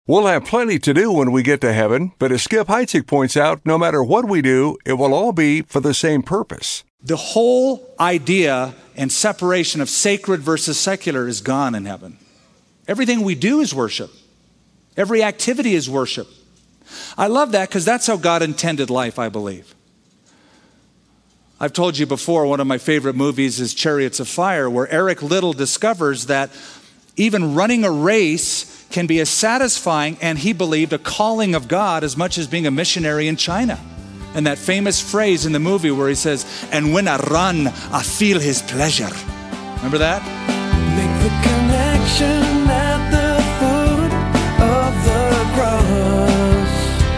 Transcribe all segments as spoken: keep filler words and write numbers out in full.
We'll have plenty to do when we get to heaven, but as Skip Heitzig points out, no matter what we do, it will all be for the same purpose. The whole idea and separation of sacred versus secular is gone in heaven. Everything we do is worship. Every activity is worship. I love that because that's how God intended life, I believe. I've told you before, one of my favorite movies is Chariots of Fire, where Eric Liddell discovers that even running a race can be as satisfying, and he believed, a calling of God as much as being a missionary in China. And that famous phrase in the movie where he says, "And when I run, I feel his pleasure." Remember that? Make the connection at the foot of the cross.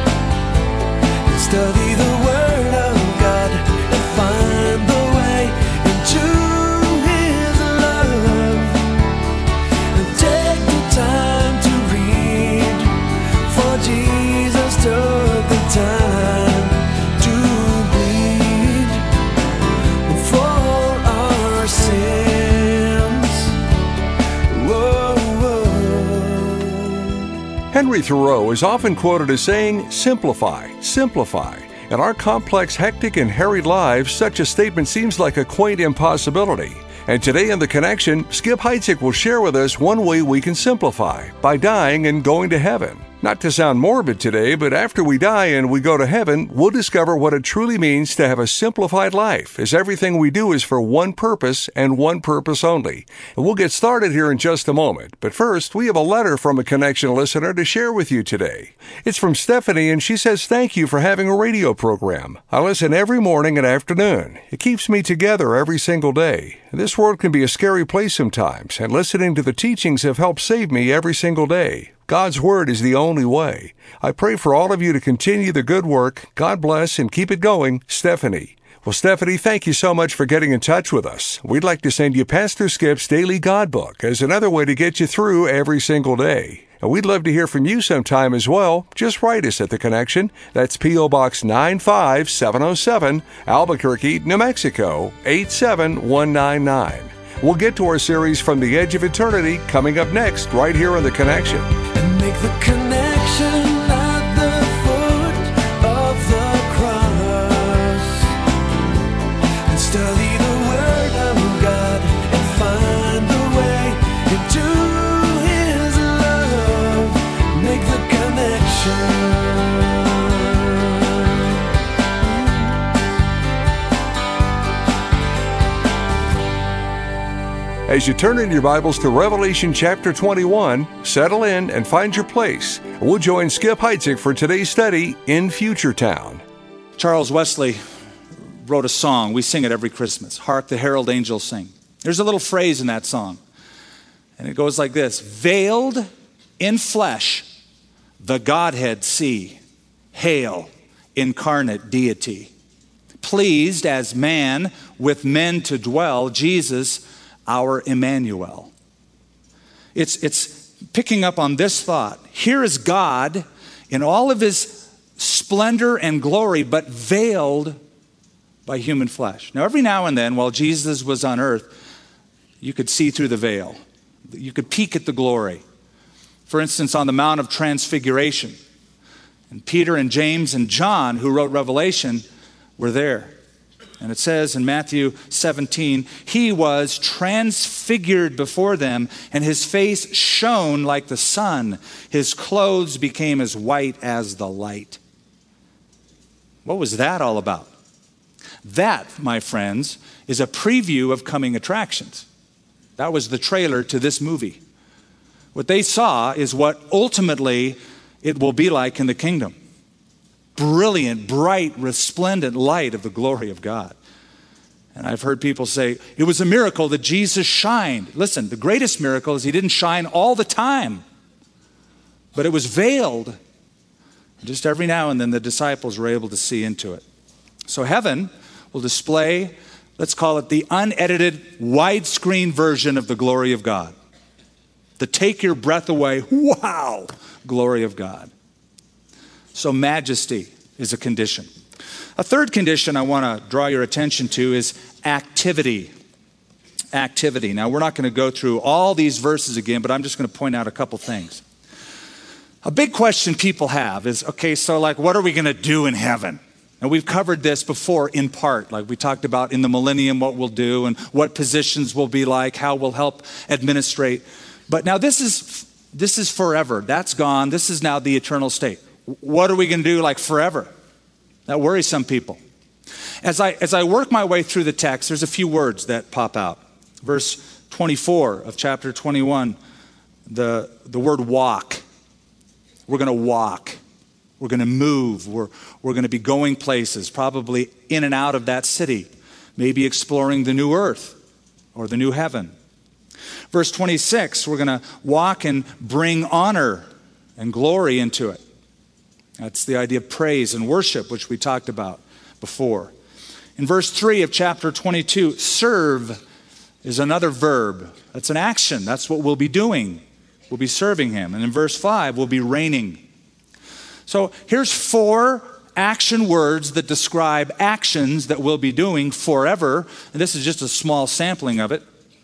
Study the word of God and find the way into his love. And take the time to read, for Jesus took the time to bleed for our sins. Whoa, whoa. Henry Thoreau is often quoted as saying, "Simplify, simplify." In our complex, hectic, and harried lives, such a statement seems like a quaint impossibility. And today in The Connection, Skip Heitzig will share with us one way we can simplify, by dying and going to heaven. Not to sound morbid today, but after we die and we go to heaven, we'll discover what it truly means to have a simplified life, as everything we do is for one purpose and one purpose only. And we'll get started here in just a moment. But first, we have a letter from a Connection listener to share with you today. It's from Stephanie, and she says, "Thank you for having a radio program. I listen every morning and afternoon. It keeps me together every single day. This world can be a scary place sometimes, and listening to the teachings have helped save me every single day. God's Word is the only way. I pray for all of you to continue the good work. God bless and keep it going, Stephanie." Well, Stephanie, thank you so much for getting in touch with us. We'd like to send you Pastor Skip's Daily God Book as another way to get you through every single day. And we'd love to hear from you sometime as well. Just write us at The Connection. That's P O Box nine five seven oh seven, Albuquerque, New Mexico, eight seven one nine nine. We'll get to our series From the Edge of Eternity coming up next, right here on The Connection. And make the connection at the foot of the cross. And study the word of God and find the way into his love. Make the connection. As you turn in your Bibles to Revelation chapter twenty-one, settle in and find your place. We'll join Skip Heitzig for today's study in Future Town. Charles Wesley wrote a song. We sing it every Christmas. "Hark the Herald Angels Sing." There's a little phrase in that song, and it goes like this: "Veiled in flesh, the Godhead see. Hail, incarnate deity. Pleased as man with men to dwell, Jesus, our Emmanuel." It's, it's picking up on this thought. Here is God in all of his splendor and glory, but veiled by human flesh. Now, every now and then, while Jesus was on earth, you could see through the veil. You could peek at the glory. For instance, on the Mount of Transfiguration. And Peter and James and John, who wrote Revelation, were there. And it says in Matthew seventeen, "He was transfigured before them, and his face shone like the sun. His clothes became as white as the light." What was that all about? That, my friends, is a preview of coming attractions. That was the trailer to this movie. What they saw is what ultimately it will be like in the kingdom. Brilliant, bright, resplendent light of the glory of God. And I've heard people say, it was a miracle that Jesus shined. Listen, the greatest miracle is he didn't shine all the time, but it was veiled. Just every now and then the disciples were able to see into it. So heaven will display, let's call it the unedited, widescreen version of the glory of God. The take your breath away, wow, glory of God. So majesty is a condition. A third condition I want to draw your attention to is activity. Activity. Now, we're not going to go through all these verses again, but I'm just going to point out a couple things. A big question people have is, okay, so like, what are we going to do in heaven? And we've covered this before in part, like we talked about in the millennium, what we'll do and what positions will be like, how we'll help administrate. But now this is this is forever. That's gone. This is now the eternal state. What are we going to do like forever? That worries some people. As I as I work my way through the text, there's a few words that pop out. Verse twenty-four of chapter twenty-one, the, the word walk. We're going to walk. We're going to move. We're, we're going to be going places, probably in and out of that city, maybe exploring the new earth or the new heaven. Verse twenty-six, we're going to walk and bring honor and glory into it. That's the idea of praise and worship, which we talked about before. In verse three of chapter twenty-two, serve is another verb. That's an action. That's what we'll be doing. We'll be serving him. And in verse five, we'll be reigning. So here's four action words that describe actions that we'll be doing forever. And this is just a small sampling of it.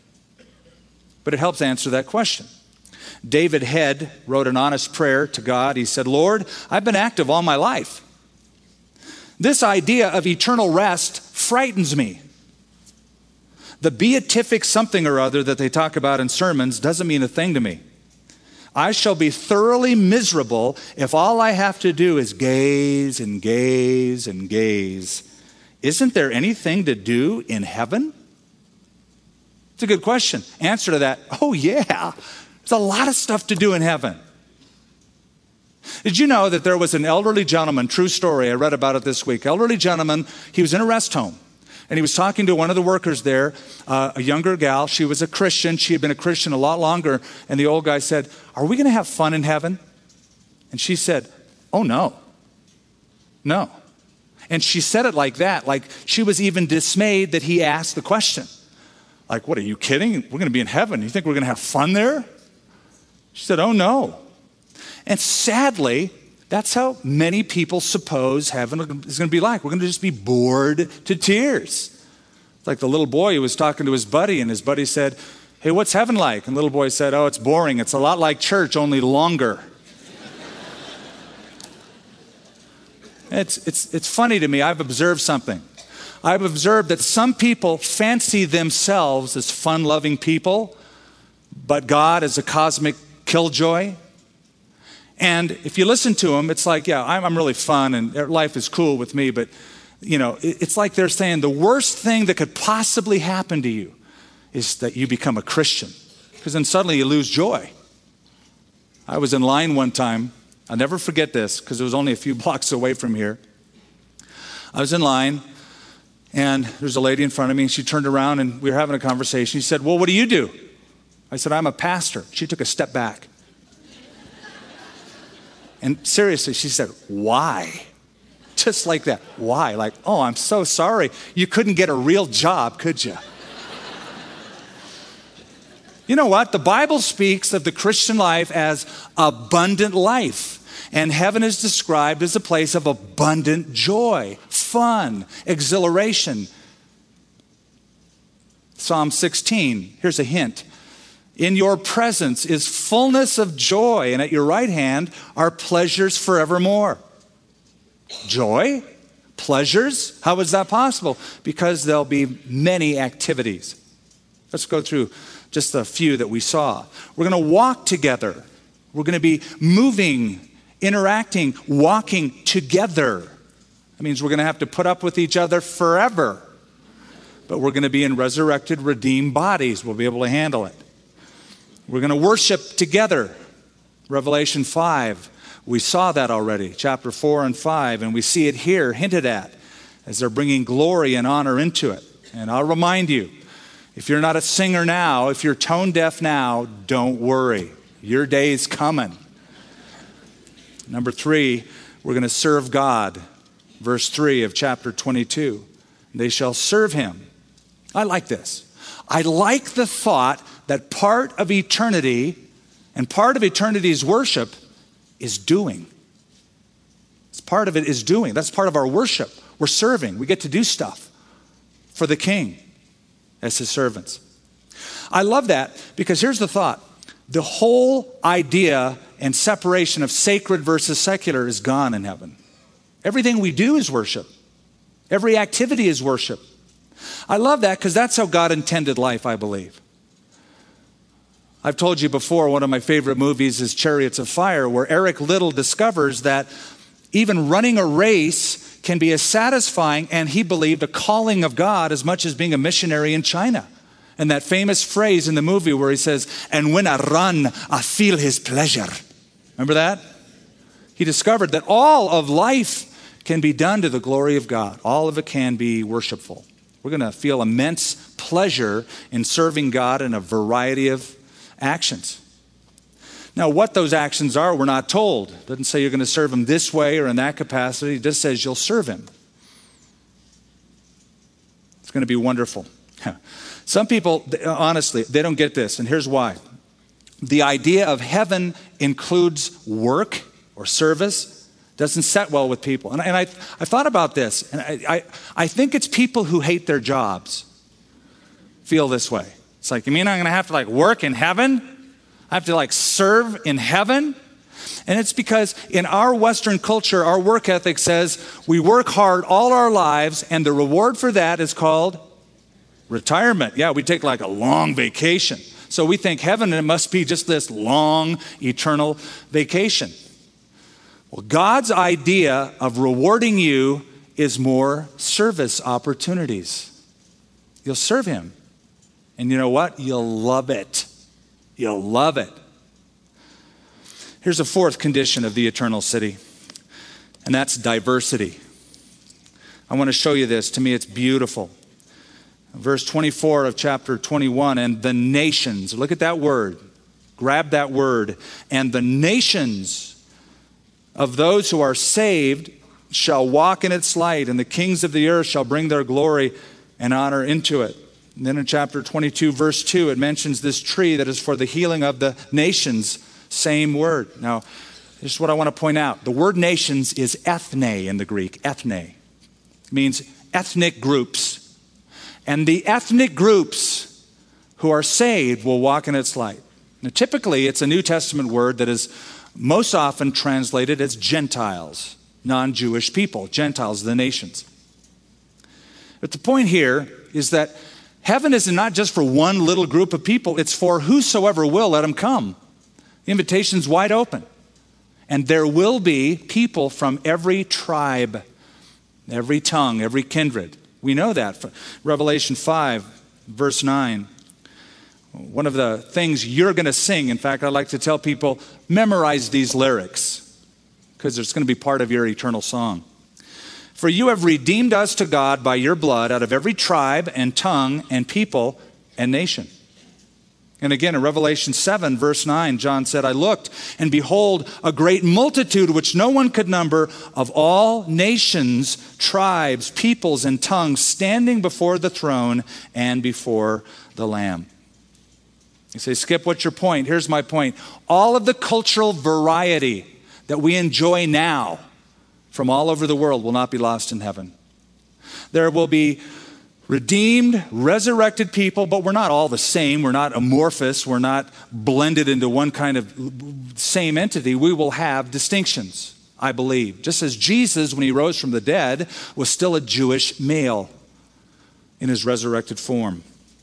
But it helps answer that question. David Head wrote an honest prayer to God. He said, Lord, I've been active all my life. This idea of eternal rest frightens me. The beatific something or other that they talk about in sermons doesn't mean a thing to me. I shall be thoroughly miserable if all I have to do is gaze and gaze and gaze. Isn't there anything to do in heaven? It's a good question. Answer to that, oh yeah, there's a lot of stuff to do in heaven. Did you know that there was an elderly gentleman, true story, I read about it this week, elderly gentleman, he was in a rest home. And he was talking to one of the workers there, uh, a younger gal. She was a Christian. She had been a Christian a lot longer. And the old guy said, are we going to have fun in heaven? And she said, oh, no. No. And she said it like that, like she was even dismayed that he asked the question. Like, what, are you kidding? We're going to be in heaven. You think we're going to have fun there? She said, oh, no. And sadly, that's how many people suppose heaven is going to be like. We're going to just be bored to tears. It's like the little boy who was talking to his buddy, and his buddy said, hey, what's heaven like? And the little boy said, oh, it's boring. It's a lot like church, only longer. it's, it's, it's funny to me. I've observed something. I've observed that some people fancy themselves as fun-loving people, but God is a cosmic killjoy. And if you listen to them, it's like, yeah, I'm, I'm really fun and life is cool with me. But, you know, it, it's like they're saying the worst thing that could possibly happen to you is that you become a Christian. Because then suddenly you lose joy. I was in line one time. I'll never forget this because it was only a few blocks away from here. I was in line and there's a lady in front of me and she turned around and we were having a conversation. She said, well, what do you do? I said, I'm a pastor. She took a step back. And seriously, she said, why? Just like that. Why? Like, oh, I'm so sorry. You couldn't get a real job, could you? You know what? The Bible speaks of the Christian life as abundant life. And heaven is described as a place of abundant joy, fun, exhilaration. Psalm sixteen, here's a hint. In your presence is fullness of joy, and at your right hand are pleasures forevermore. Joy? Pleasures? How is that possible? Because there'll be many activities. Let's go through just a few that we saw. We're going to walk together. We're going to be moving, interacting, walking together. That means we're going to have to put up with each other forever. But we're going to be in resurrected, redeemed bodies. We'll be able to handle it. We're going to worship together. Revelation five, we saw that already, chapter four and five, and we see it here hinted at as they're bringing glory and honor into it. And I'll remind you, if you're not a singer now, if you're tone deaf now, don't worry. Your day is coming. Number three, we're going to serve God. Verse three of chapter twenty-two. They shall serve him. I like this. I like the thought that part of eternity and part of eternity's worship is doing. It's part of it is doing. That's part of our worship. We're serving. We get to do stuff for the King as his servants. I love that because here's the thought. The whole idea and separation of sacred versus secular is gone in heaven. Everything we do is worship. Every activity is worship. I love that because that's how God intended life, I believe. I've told you before, one of my favorite movies is Chariots of Fire, where Eric Liddell discovers that even running a race can be as satisfying, and he believed a calling of God, as much as being a missionary in China. And that famous phrase in the movie where he says, "And when I run, I feel his pleasure." Remember that? He discovered that all of life can be done to the glory of God. All of it can be worshipful. We're going to feel immense pleasure in serving God in a variety of actions. Now, what those actions are, we're not told. It doesn't say you're going to serve him this way or in that capacity. It just says you'll serve him. It's going to be wonderful. Some people, honestly, they don't get this, and here's why. The idea of heaven includes work or service doesn't set well with people. And, and I, I thought about this, and I, I, I think it's people who hate their jobs feel this way. It's like, you mean I'm going to have to like work in heaven? I have to like serve in heaven? And it's because in our Western culture, our work ethic says we work hard all our lives, and the reward for that is called retirement. Yeah, we take like a long vacation. So we think heaven, it must be just this long, eternal vacation. Well, God's idea of rewarding you is more service opportunities. You'll serve him. And you know what? You'll love it. You'll love it. Here's a fourth condition of the eternal city, and that's diversity. I want to show you this. To me, it's beautiful. Verse twenty-four of chapter twenty-one, and the nations, look at that word. Grab that word. And the nations of those who are saved shall walk in its light, and the kings of the earth shall bring their glory and honor into it. And then in chapter twenty-two, verse two, it mentions this tree that is for the healing of the nations. Same word. Now, this is what I want to point out. The word nations is ethne in the Greek. Ethne. It means ethnic groups. And the ethnic groups who are saved will walk in its light. Now, typically, it's a New Testament word that is most often translated as Gentiles, non-Jewish people, Gentiles, the nations. But the point here is that heaven is not just for one little group of people, it's for whosoever will, let him come. The invitation's wide open. And there will be people from every tribe, every tongue, every kindred. We know that. Revelation five, verse nine. One of the things you're going to sing, in fact, I like to tell people, memorize these lyrics, because it's going to be part of your eternal song. For you have redeemed us to God by your blood out of every tribe and tongue and people and nation. And again, in Revelation seven, verse nine, John said, I looked, and behold, a great multitude which no one could number, of all nations, tribes, peoples, and tongues, standing before the throne and before the Lamb. You say, Skip, what's your point? Here's my point. All of the cultural variety that we enjoy now from all over the world will not be lost in heaven. There will be redeemed, resurrected people, but we're not all the same. We're not amorphous. We're not blended into one kind of same entity. We will have distinctions, I believe. Just as Jesus, when he rose from the dead, was still a Jewish male in his resurrected form.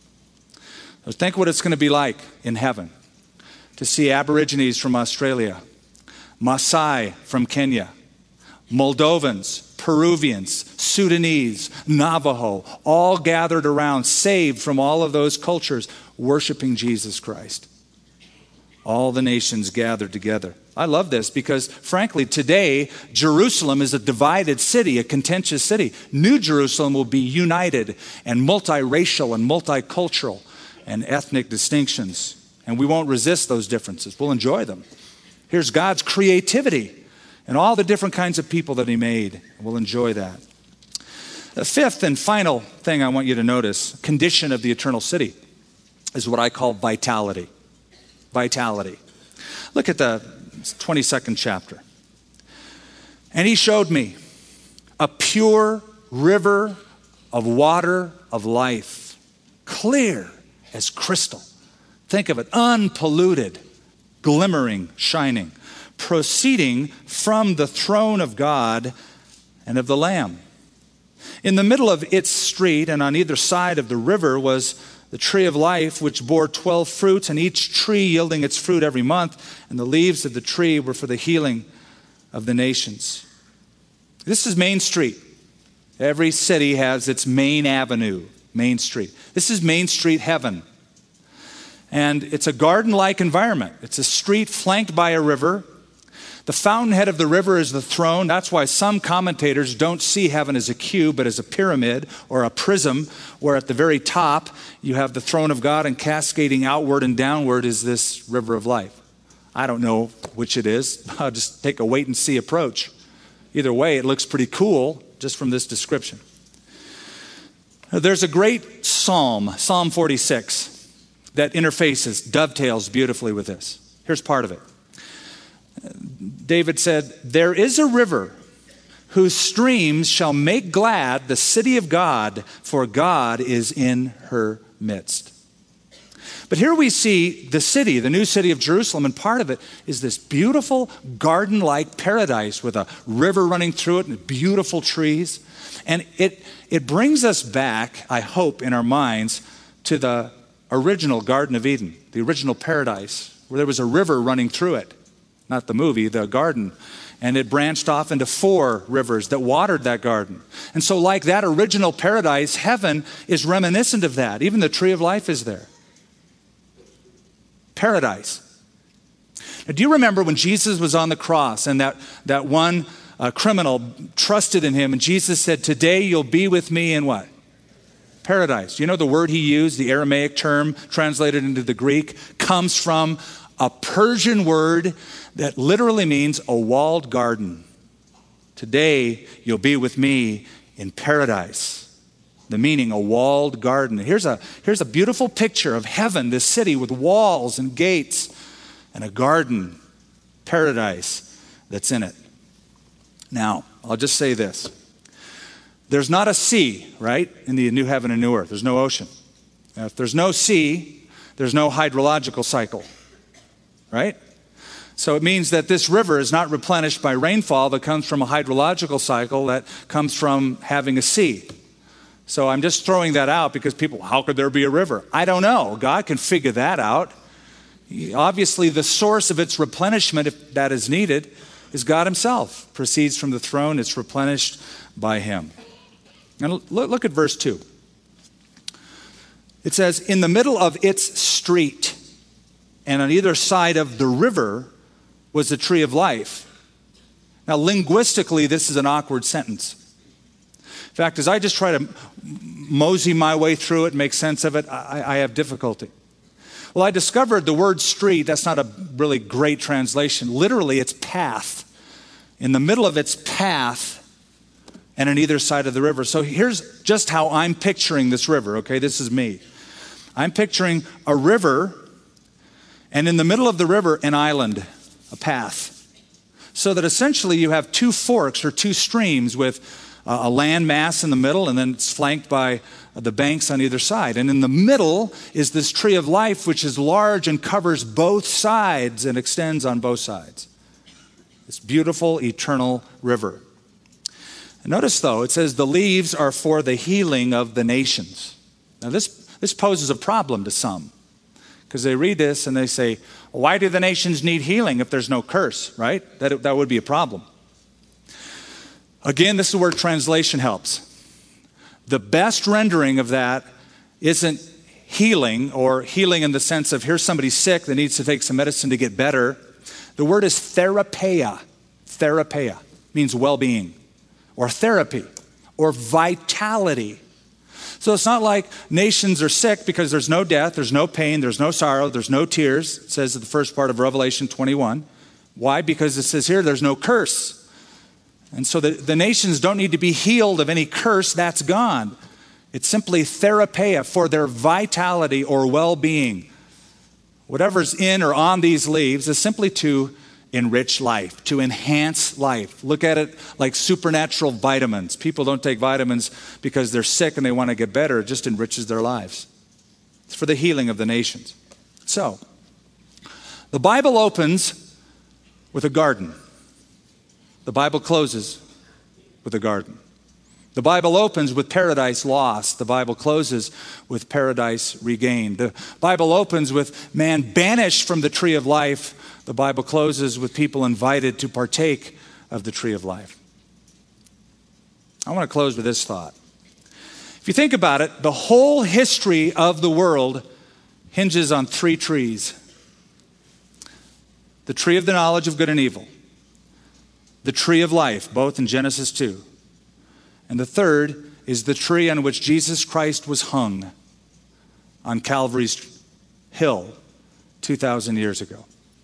So think what it's going to be like in heaven to see Aborigines from Australia, Maasai from Kenya, Moldovans, Peruvians, Sudanese, Navajo, all gathered around, saved from all of those cultures, worshiping Jesus Christ. All the nations gathered together. I love this because, frankly, today, Jerusalem is a divided city, a contentious city. New Jerusalem will be united and multiracial and multicultural and ethnic distinctions. And we won't resist those differences. We'll enjoy them. Here's God's creativity and all the different kinds of people that he made. We'll enjoy that. The fifth and final thing I want you to notice, condition of the eternal city, is what I call vitality. Vitality. Look at the twenty-second chapter. And he showed me a pure river of water of life, clear as crystal. Think of it, unpolluted, glimmering, shining, proceeding from the throne of God and of the Lamb. In the middle of its street and on either side of the river was the tree of life, which bore twelve fruits, and each tree yielding its fruit every month, and the leaves of the tree were for the healing of the nations. This is Main Street. Every city has its main avenue, Main Street. This is Main Street heaven. And it's a garden-like environment. It's a street flanked by a river. The fountainhead of the river is the throne. That's why some commentators don't see heaven as a cube, but as a pyramid or a prism, where at the very top you have the throne of God, and cascading outward and downward is this river of life. I don't know which it is. I'll just take a wait and see approach. Either way, it looks pretty cool just from this description. There's a great psalm, Psalm forty-six, that interfaces, dovetails beautifully with this. Here's part of it. David said, "There is a river whose streams shall make glad the city of God, for God is in her midst." But here we see the city, the new city of Jerusalem, and part of it is this beautiful garden-like paradise with a river running through it and beautiful trees. And it, it brings us back, I hope, in our minds to the original Garden of Eden, the original paradise, where there was a river running through it. Not the movie, the garden. And it branched off into four rivers that watered that garden. And so like that original paradise, heaven is reminiscent of that. Even the tree of life is there. Paradise. Now, do you remember when Jesus was on the cross and that, that one uh, criminal trusted in him, and Jesus said, "Today you'll be with me in what? Paradise." You know the word he used, the Aramaic term translated into the Greek, comes from a Persian word that literally means a walled garden. Today you'll be with me in paradise. The meaning, a walled garden. Here's a, here's a beautiful picture of heaven, this city with walls and gates and a garden, paradise that's in it. Now, I'll just say this. There's not a sea, right, in the new heaven and new earth. There's no ocean. Now, if there's no sea, there's no hydrological cycle, right? So it means that this river is not replenished by rainfall that comes from a hydrological cycle that comes from having a sea. So I'm just throwing that out because people, how could there be a river? I don't know. God can figure that out. Obviously, the source of its replenishment, if that is needed, is God himself. Proceeds from the throne. It's replenished by him. And look, look at verse two. It says, "In the middle of its street and on either side of the river was the tree of life." Now, linguistically, this is an awkward sentence. In fact, as I just try to mosey my way through it and make sense of it, I, I have difficulty. Well, I discovered the word street, that's not a really great translation. Literally, it's path. In the middle of its path and on either side of the river. So here's just how I'm picturing this river, okay? This is me. I'm picturing a river, and in the middle of the river, an island, a path. So that essentially you have two forks or two streams with a land mass in the middle, and then it's flanked by the banks on either side. And in the middle is this tree of life, which is large and covers both sides and extends on both sides. This beautiful, eternal river. And notice, though, it says the leaves are for the healing of the nations. Now, this, this poses a problem to some, because they read this and they say, why do the nations need healing if there's no curse, right? That, that would be a problem. Again, this is where translation helps. The best rendering of that isn't healing, or healing in the sense of here's somebody sick that needs to take some medicine to get better. The word is therapeia. Therapeia means well-being, or therapy, or vitality. So it's not like nations are sick because there's no death, there's no pain, there's no sorrow, there's no tears. It says in the first part of Revelation twenty-one. Why? Because it says here there's no curse. And so the, the nations don't need to be healed of any curse, that's gone. It's simply therapeia, for their vitality or well-being. Whatever's in or on these leaves is simply to enrich life, to enhance life. Look at it like supernatural vitamins. People don't take vitamins because they're sick and they want to get better. It just enriches their lives. It's for the healing of the nations. So, The Bible opens with a garden. The Bible closes with a garden. The Bible opens with paradise lost. The Bible closes with paradise regained. The Bible opens with man banished from the tree of life. The Bible closes with people invited to partake of the tree of life. I want to close with this thought. If you think about it, the whole history of the world hinges on three trees. The tree of the knowledge of good and evil. The tree of life, both in Genesis two. And the third is the tree on which Jesus Christ was hung on Calvary's hill two thousand years ago.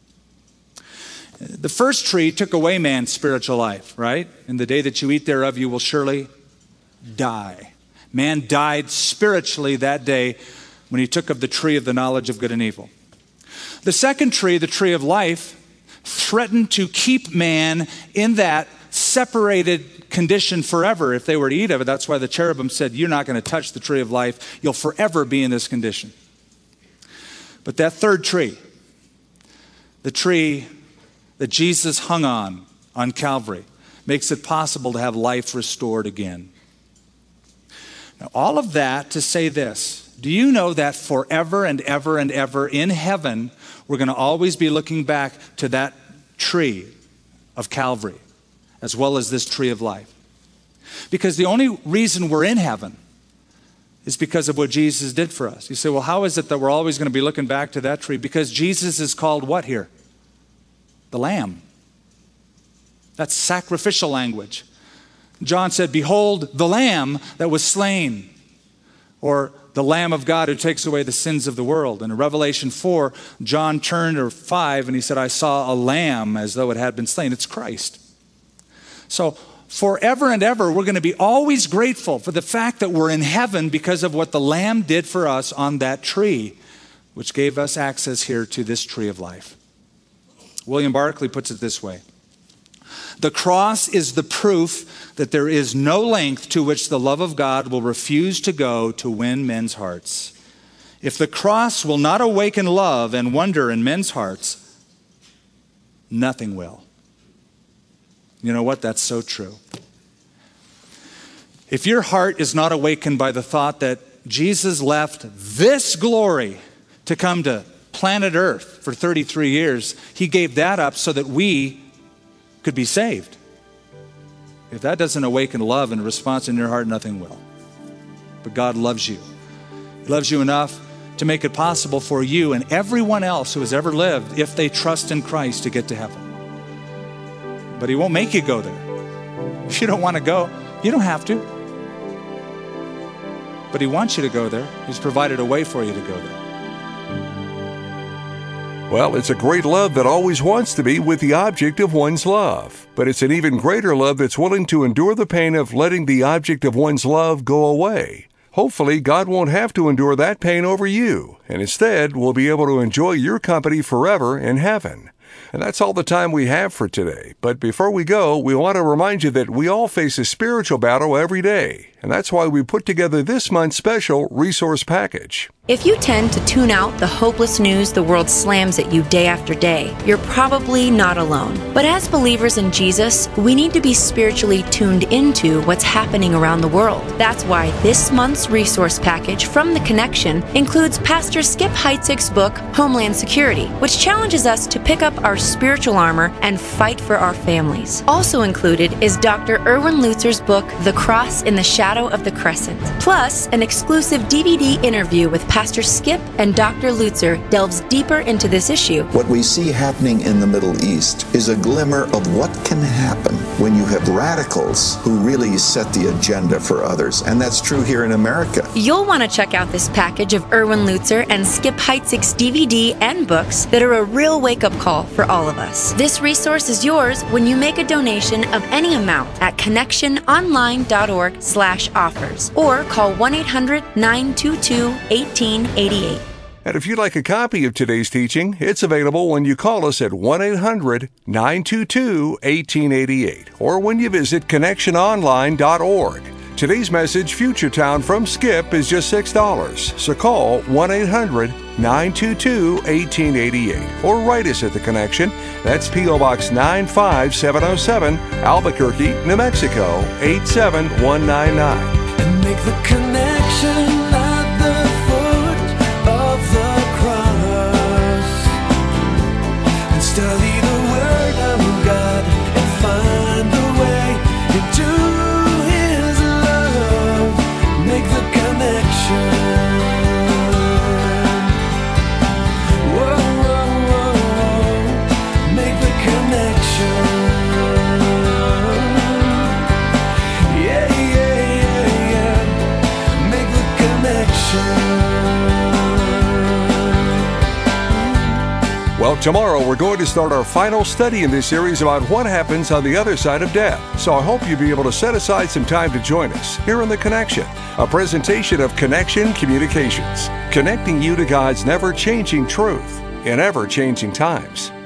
The first tree took away man's spiritual life, right? In the day that you eat thereof, you will surely die. Man died spiritually that day when he took of the tree of the knowledge of good and evil. The second tree, the tree of life, threatened to keep man in that separated condition forever if they were to eat of it. That's why the cherubim said, you're not going to touch the tree of life. You'll forever be in this condition. But that third tree, the tree that Jesus hung on, on Calvary, makes it possible to have life restored again. Now, all of that to say this. Do you know that forever and ever and ever in heaven, we're going to always be looking back to that tree of Calvary, as well as this tree of life? Because the only reason we're in heaven is because of what Jesus did for us. You say, well, how is it that we're always going to be looking back to that tree? Because Jesus is called what here? The Lamb. That's sacrificial language. John said, behold, the Lamb that was slain, or the Lamb of God who takes away the sins of the world. And in Revelation four, John turned, or five, and he said, I saw a lamb as though it had been slain. It's Christ. So forever and ever, we're going to be always grateful for the fact that we're in heaven because of what the Lamb did for us on that tree, which gave us access here to this tree of life. William Barclay puts it this way. The cross is the proof that there is no length to which the love of God will refuse to go to win men's hearts. If the cross will not awaken love and wonder in men's hearts, nothing will. You know what? That's so true. If your heart is not awakened by the thought that Jesus left this glory to come to planet Earth for thirty-three years, he gave that up so that we could be saved. If that doesn't awaken love and response in your heart, nothing will. But God loves you. He loves you enough to make it possible for you and everyone else who has ever lived, if they trust in Christ, to get to heaven. But he won't make you go there. If you don't want to go, you don't have to. But he wants you to go there. He's provided a way for you to go there. Well, it's a great love that always wants to be with the object of one's love. But it's an even greater love that's willing to endure the pain of letting the object of one's love go away. Hopefully, God won't have to endure that pain over you, and instead, we'll be able to enjoy your company forever in heaven. And that's all the time we have for today. But before we go, we want to remind you that we all face a spiritual battle every day. And that's why we put together this month's special resource package. If you tend to tune out the hopeless news the world slams at you day after day, you're probably not alone. But as believers in Jesus, we need to be spiritually tuned into what's happening around the world. That's why this month's resource package from The Connection includes Pastor Skip Heitzig's book, Homeland Security, which challenges us to pick up our spiritual armor and fight for our families. Also included is Doctor Erwin Lutzer's book, The Cross in the Shadow of the Crescent. Plus, an exclusive D V D interview with Pastor Skip and Doctor Lutzer delves deeper into this issue. What we see happening in the Middle East is a glimmer of what can happen when you have radicals who really set the agenda for others. And that's true here in America. You'll want to check out this package of Erwin Lutzer and Skip Heitzig's D V D and books that are a real wake-up call for all of us. This resource is yours when you make a donation of any amount at connectiononline.org slash offers or call one eight hundred nine two two eighteen eighty-eight. And if you'd like a copy of today's teaching, it's available when you call us at one eight hundred nine two two eighteen eighty-eight or when you visit connection online dot org. Today's message, Future Town from Skip, is just six dollars. So call one eight hundred nine two two one eight eight eight or write us at The Connection. That's P O Box nine five seven oh seven, Albuquerque, New Mexico, eight seven one nine nine. And make the connection at the foot of the cross. And study the Word of God and find the way into His love. Make the connection. Whoa, whoa, whoa, whoa. Make the connection. Yeah, yeah, yeah, yeah. Make the connection. Well, tomorrow we're going to start our final study in this series about what happens on the other side of death. So I hope you'll be able to set aside some time to join us here in The Connection, a presentation of Connection Communications, connecting you to God's never-changing truth in ever-changing times.